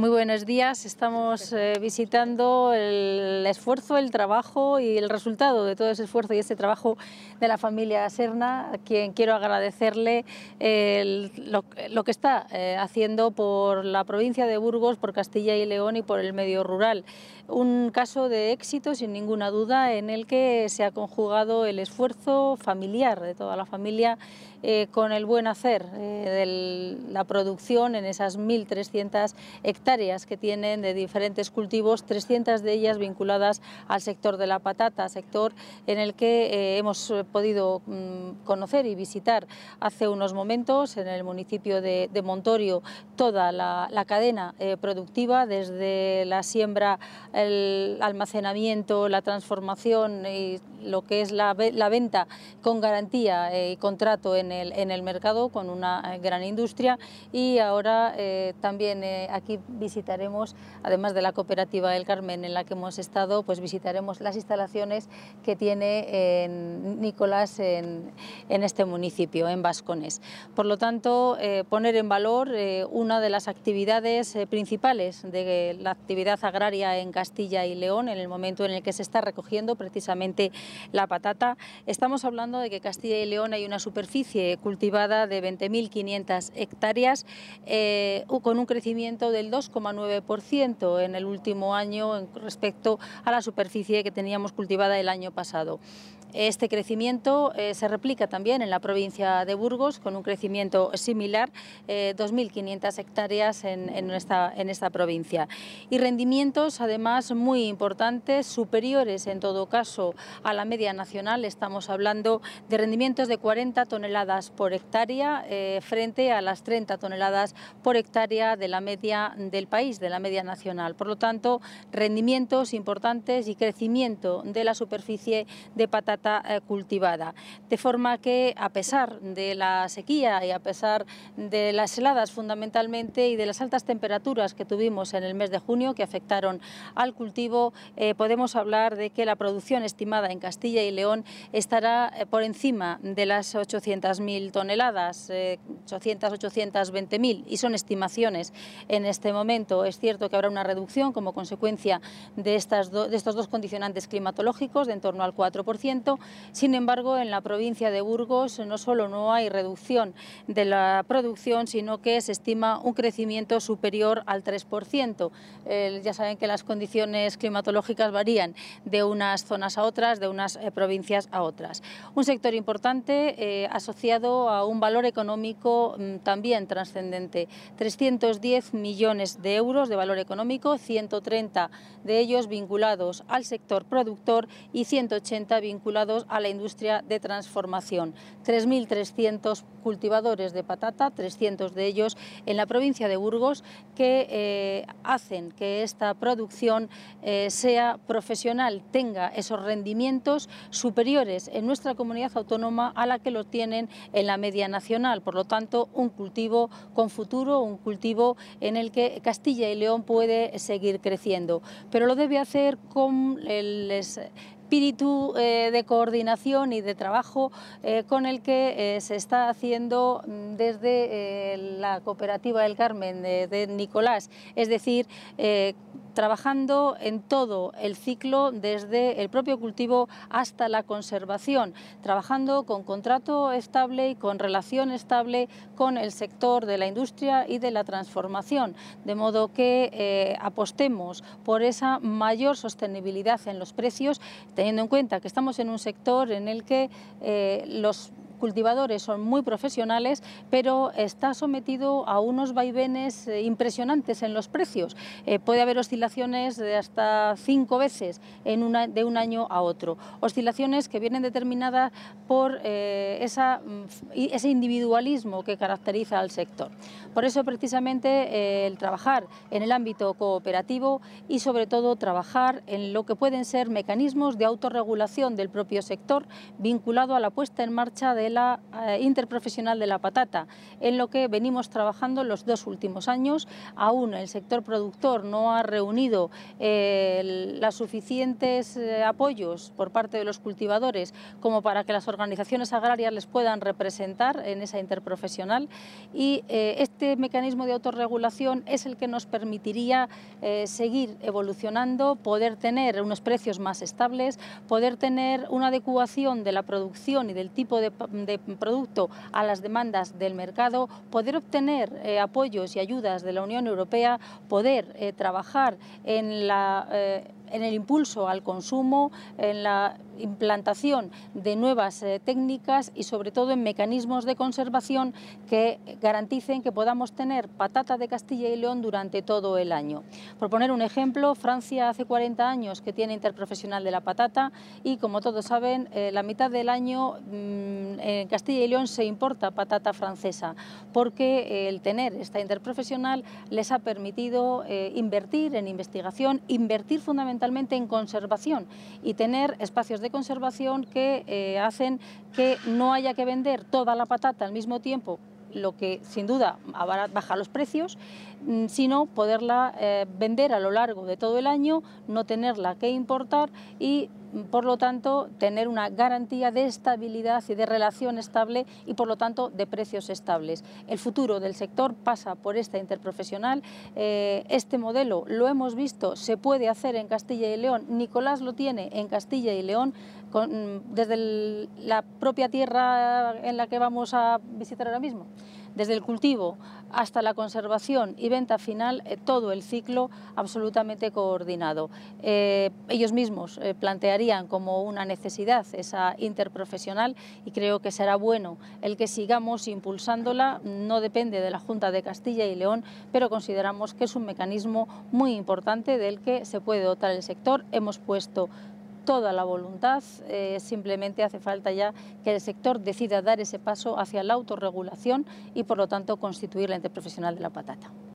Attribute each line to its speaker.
Speaker 1: Muy buenos días. Estamos visitando el esfuerzo, el trabajo y el resultado de todo ese esfuerzo y ese trabajo de la familia Serna, a quien quiero agradecerle lo que está haciendo por la provincia de Burgos, por Castilla y León y por el medio rural. Un caso de éxito, sin ninguna duda, en el que se ha conjugado el esfuerzo familiar de toda la familia con el buen hacer de la producción en esas 1.300 hectáreas que tienen de diferentes cultivos, 300 de ellas vinculadas al sector de la patata, sector en el que hemos podido conocer y visitar hace unos momentos en el municipio de Montorio toda la cadena productiva, desde la siembra, el almacenamiento, la transformación y lo que es la venta con garantía y contrato en el mercado con una gran industria. Y ahora también aquí visitaremos, además de la cooperativa del Carmen en la que hemos estado, pues visitaremos las instalaciones que tiene Nicolás en este municipio, en Bascones. Por lo tanto, poner en valor una de las actividades principales de la actividad agraria en Castilla y León, en el momento en el que se está recogiendo precisamente la patata. Estamos hablando de que Castilla y León hay una superficie cultivada de 20.500 hectáreas con un crecimiento del 2,9% en el último año respecto a la superficie que teníamos cultivada el año pasado. Este crecimiento se replica también en la provincia de Burgos con un crecimiento similar, 2.500 hectáreas en esta provincia. Y rendimientos además muy importantes, superiores en todo caso a la media nacional. Estamos hablando de rendimientos de 40 toneladas por hectárea frente a las 30 toneladas por hectárea de la media del país, de la media nacional. Por lo tanto, rendimientos importantes y crecimiento de la superficie de patata cultivada, de forma que a pesar de la sequía y a pesar de las heladas fundamentalmente y de las altas temperaturas que tuvimos en el mes de junio que afectaron al cultivo, podemos hablar de que la producción estimada en Castilla y León estará por encima de las 800.000 toneladas, 820.000, y son estimaciones en este momento. Es cierto que habrá una reducción como consecuencia de estos dos condicionantes climatológicos de en torno al 4%. Sin embargo, en la provincia de Burgos no solo no hay reducción de la producción, sino que se estima un crecimiento superior al 3%. Ya saben que las condiciones climatológicas varían de unas zonas a otras, de unas provincias a otras. Un sector importante asociado a un valor económico también trascendente. 310 millones de euros de valor económico, 130 de ellos vinculados al sector productor y 180 vinculados a la industria de transformación. 3.300 cultivadores de patata, 300 de ellos en la provincia de Burgos, que hacen que esta producción sea profesional, tenga esos rendimientos superiores en nuestra comunidad autónoma a la que lo tienen en la media nacional. Por lo tanto, un cultivo con futuro, un cultivo en el que Castilla y León puede seguir creciendo, pero lo debe hacer con el espíritu de coordinación y de trabajo con el que se está haciendo desde la cooperativa del Carmen de Nicolás, es decir, trabajando en todo el ciclo desde el propio cultivo hasta la conservación, trabajando con contrato estable y con relación estable con el sector de la industria y de la transformación, de modo que apostemos por esa mayor sostenibilidad en los precios, teniendo en cuenta que estamos en un sector en el que los cultivadores son muy profesionales, pero está sometido a unos vaivenes impresionantes en los precios. Puede haber oscilaciones de hasta 5 veces de un año a otro. Oscilaciones que vienen determinadas por ese individualismo que caracteriza al sector. Por eso, precisamente, el trabajar en el ámbito cooperativo y, sobre todo, trabajar en lo que pueden ser mecanismos de autorregulación del propio sector vinculado a la puesta en marcha de la interprofesional de la patata, en lo que venimos trabajando los 2 últimos años. Aún el sector productor no ha reunido los suficientes apoyos por parte de los cultivadores como para que las organizaciones agrarias les puedan representar en esa interprofesional, y este mecanismo de autorregulación es el que nos permitiría seguir evolucionando, poder tener unos precios más estables, poder tener una adecuación de la producción y del tipo de producto a las demandas del mercado, poder obtener apoyos y ayudas de la Unión Europea, poder trabajar en el impulso al consumo, en la implantación de nuevas técnicas y sobre todo en mecanismos de conservación que garanticen que podamos tener patata de Castilla y León durante todo el año. Por poner un ejemplo, Francia hace 40 años que tiene interprofesional de la patata y, como todos saben, la mitad del año en Castilla y León se importa patata francesa, porque el tener esta interprofesional les ha permitido invertir en investigación, invertir fundamentalmente en conservación y tener espacios de conservación que hacen que no haya que vender toda la patata al mismo tiempo, lo que sin duda baja los precios, sino poderla vender a lo largo de todo el año, no tenerla que importar y, por lo tanto, tener una garantía de estabilidad y de relación estable y, por lo tanto, de precios estables. El futuro del sector pasa por esta interprofesional. Este modelo lo hemos visto, se puede hacer en Castilla y León. Nicolás lo tiene en Castilla y León, desde la propia tierra en la que vamos a visitar ahora mismo. Desde el cultivo hasta la conservación y venta final, todo el ciclo absolutamente coordinado. Ellos mismos plantearían como una necesidad esa interprofesional y creo que será bueno el que sigamos impulsándola. No depende de la Junta de Castilla y León, pero consideramos que es un mecanismo muy importante del que se puede dotar el sector. Hemos puesto toda la voluntad, simplemente hace falta ya que el sector decida dar ese paso hacia la autorregulación y, por lo tanto, constituir la interprofesional de la patata.